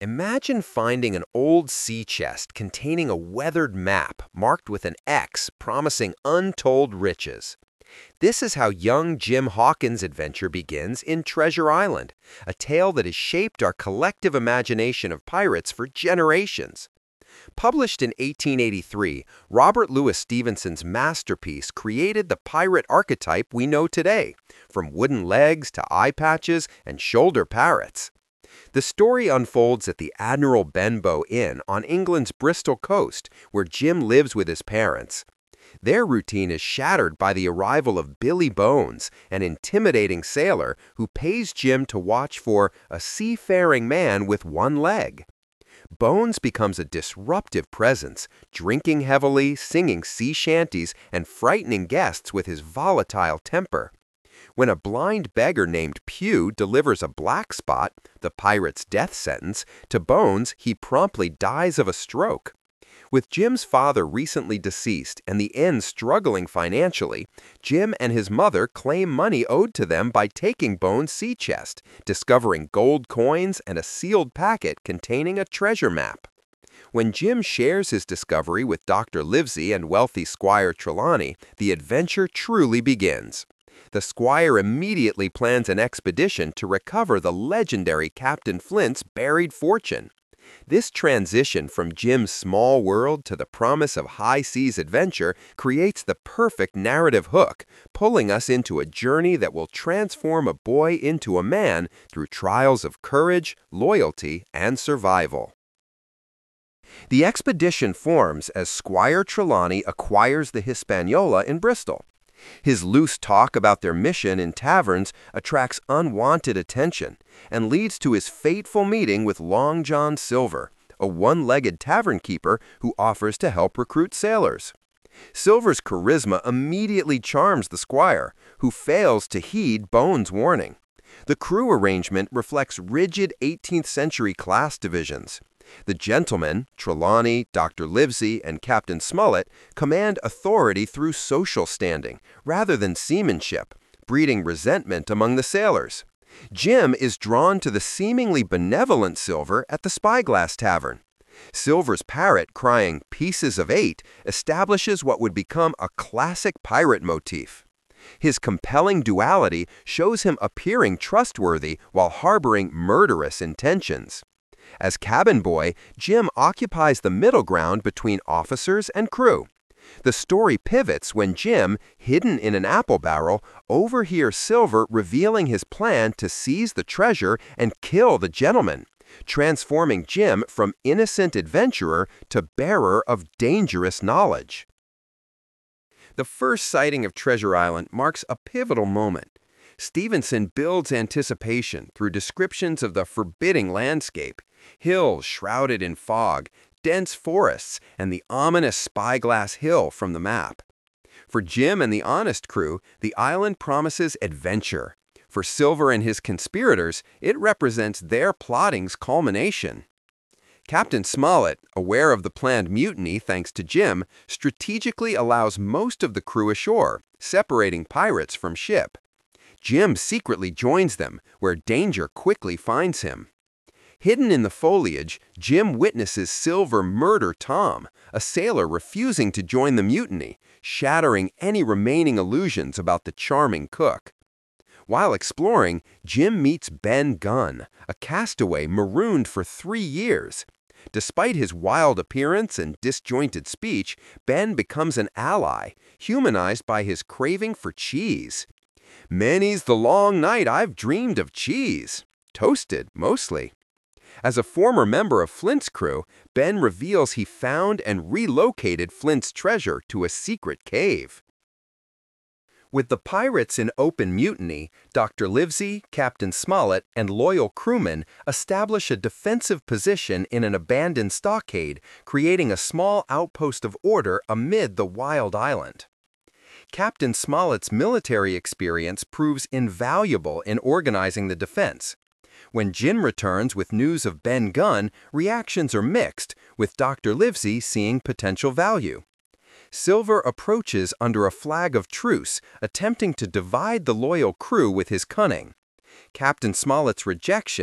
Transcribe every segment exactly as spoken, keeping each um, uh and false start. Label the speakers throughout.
Speaker 1: Imagine finding an old sea chest containing a weathered map marked with an X promising untold riches. This is how young Jim Hawkins' adventure begins in Treasure Island, a tale that has shaped our collective imagination of pirates for generations. Published in eighteen eighty-three, Robert Louis Stevenson's masterpiece created the pirate archetype we know today, from wooden legs to eye patches and shoulder parrots. The story unfolds at the Admiral Benbow Inn on England's Bristol coast, where Jim lives with his parents. Their routine is shattered by the arrival of Billy Bones, an intimidating sailor who pays Jim to watch for a seafaring man with one leg. Bones becomes a disruptive presence, drinking heavily, singing sea shanties, and frightening guests with his volatile temper. When a blind beggar named Pew delivers a black spot, the pirate's death sentence, to Bones, he promptly dies of a stroke. With Jim's father recently deceased and the inn struggling financially, Jim and his mother claim money owed to them by taking Bones' sea chest, discovering gold coins and a sealed packet containing a treasure map. When Jim shares his discovery with Doctor Livesey and wealthy Squire Trelawney, the adventure truly begins. The squire immediately plans an expedition to recover the legendary Captain Flint's buried fortune. This transition from Jim's small world to the promise of high seas adventure creates the perfect narrative hook, pulling us into a journey that will transform a boy into a man through trials of courage, loyalty, and survival. The expedition forms as Squire Trelawney acquires the Hispaniola in Bristol. His loose talk about their mission in taverns attracts unwanted attention and leads to his fateful meeting with Long John Silver, a one-legged tavern keeper who offers to help recruit sailors. Silver's charisma immediately charms the squire, who fails to heed Bones' warning. The crew arrangement reflects rigid eighteenth century class divisions. The gentlemen, Trelawney, Doctor Livesey, and Captain Smollett, command authority through social standing, rather than seamanship, breeding resentment among the sailors. Jim is drawn to the seemingly benevolent Silver at the Spyglass Tavern. Silver's parrot crying "pieces of eight" establishes what would become a classic pirate motif. His compelling duality shows him appearing trustworthy while harboring murderous intentions. As cabin boy, Jim occupies the middle ground between officers and crew. The story pivots when Jim, hidden in an apple barrel, overhears Silver revealing his plan to seize the treasure and kill the gentleman, transforming Jim from innocent adventurer to bearer of dangerous knowledge. The first sighting of Treasure Island marks a pivotal moment. Stevenson builds anticipation through descriptions of the forbidding landscape, hills shrouded in fog, dense forests, and the ominous Spyglass Hill from the map. For Jim and the honest crew, the island promises adventure. For Silver and his conspirators, it represents their plotting's culmination. Captain Smollett, aware of the planned mutiny thanks to Jim, strategically allows most of the crew ashore, separating pirates from ship. Jim secretly joins them, where danger quickly finds him. Hidden in the foliage, Jim witnesses Silver murder Tom, a sailor refusing to join the mutiny, shattering any remaining illusions about the charming cook. While exploring, Jim meets Ben Gunn, a castaway marooned for three years. Despite his wild appearance and disjointed speech, Ben becomes an ally, humanized by his craving for cheese. "Many's the long night I've dreamed of cheese." Toasted, mostly. As a former member of Flint's crew, Ben reveals he found and relocated Flint's treasure to a secret cave. With the pirates in open mutiny, Doctor Livesey, Captain Smollett, and loyal crewmen establish a defensive position in an abandoned stockade, creating a small outpost of order amid the wild island. Captain Smollett's military experience proves invaluable in organizing the defense. When Jim returns with news of Ben Gunn, reactions are mixed, with Doctor Livesey seeing potential value. Silver approaches under a flag of truce, attempting to divide the loyal crew with his cunning. Captain Smollett's rejection,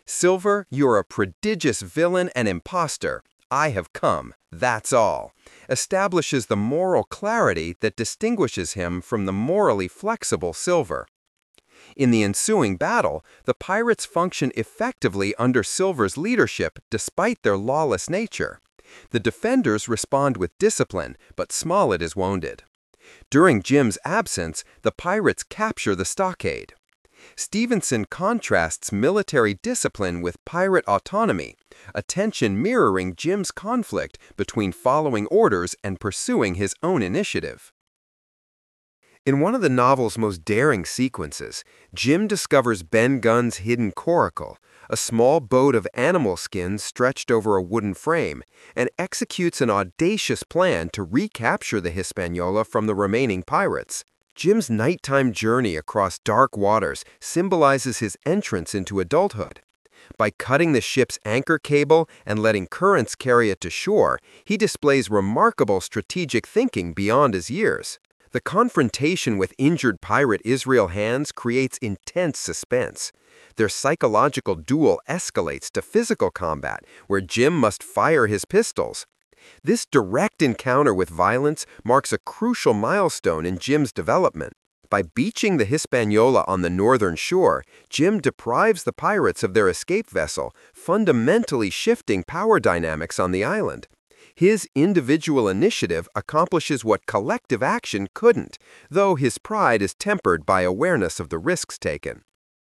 Speaker 1: "Silver, you're a prodigious villain and impostor. I have come, that's all," establishes the moral clarity that distinguishes him from the morally flexible Silver. In the ensuing battle, the pirates function effectively under Silver's leadership despite their lawless nature. The defenders respond with discipline, but Smollett is wounded. During Jim's absence, the pirates capture the stockade. Stevenson contrasts military discipline with pirate autonomy, a tension mirroring Jim's conflict between following orders and pursuing his own initiative. In one of the novel's most daring sequences, Jim discovers Ben Gunn's hidden coracle, a small boat of animal skins stretched over a wooden frame, and executes an audacious plan to recapture the Hispaniola from the remaining pirates. Jim's nighttime journey across dark waters symbolizes his entrance into adulthood. By cutting the ship's anchor cable and letting currents carry it to shore, he displays remarkable strategic thinking beyond his years. The confrontation with injured pirate Israel Hands creates intense suspense. Their psychological duel escalates to physical combat, where Jim must fire his pistols. This direct encounter with violence marks a crucial milestone in Jim's development. By beaching the Hispaniola on the northern shore, Jim deprives the pirates of their escape vessel, fundamentally shifting power dynamics on the island. His individual initiative accomplishes what collective action couldn't, though his pride is tempered by awareness of the risks taken.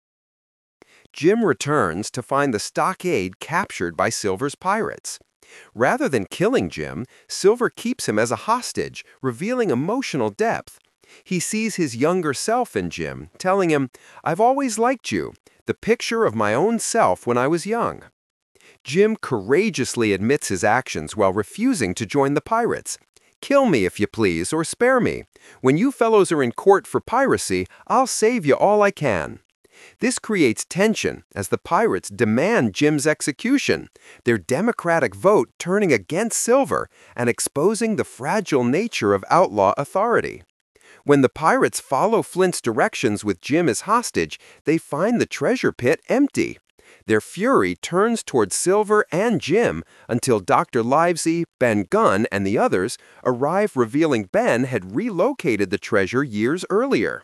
Speaker 1: Jim returns to find the stockade captured by Silver's pirates. Rather than killing Jim, Silver keeps him as a hostage, revealing emotional depth. He sees his younger self in Jim, telling him, "I've always liked you, the picture of my own self when I was young." Jim courageously admits his actions while refusing to join the pirates. "Kill me if you please, or spare me. When you fellows are in court for piracy, I'll save you all I can." This creates tension as the pirates demand Jim's execution, their democratic vote turning against Silver and exposing the fragile nature of outlaw authority. When the pirates follow Flint's directions with Jim as hostage, they find the treasure pit empty. Their fury turns toward Silver and Jim until Doctor Livesey, Ben Gunn, and the others arrive, revealing Ben had relocated the treasure years earlier.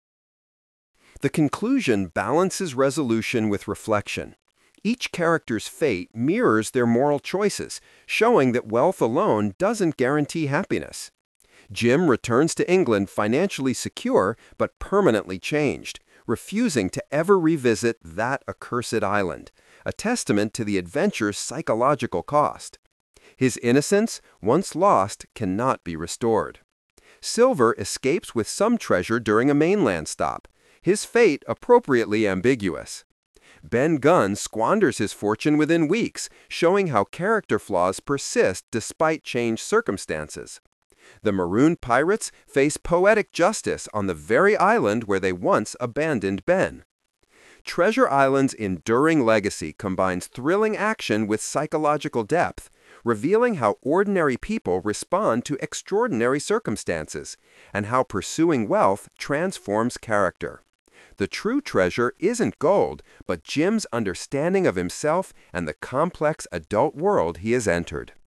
Speaker 1: The conclusion balances resolution with reflection. Each character's fate mirrors their moral choices, showing that wealth alone doesn't guarantee happiness. Jim returns to England financially secure but permanently changed, refusing to ever revisit that accursed island, a testament to the adventure's psychological cost. His innocence, once lost, cannot be restored. Silver escapes with some treasure during a mainland stop, his fate appropriately ambiguous. Ben Gunn squanders his fortune within weeks, showing how character flaws persist despite changed circumstances. The marooned pirates face poetic justice on the very island where they once abandoned Ben. Treasure Island's enduring legacy combines thrilling action with psychological depth, revealing how ordinary people respond to extraordinary circumstances, and how pursuing wealth transforms character. The true treasure isn't gold, but Jim's understanding of himself and the complex adult world he has entered.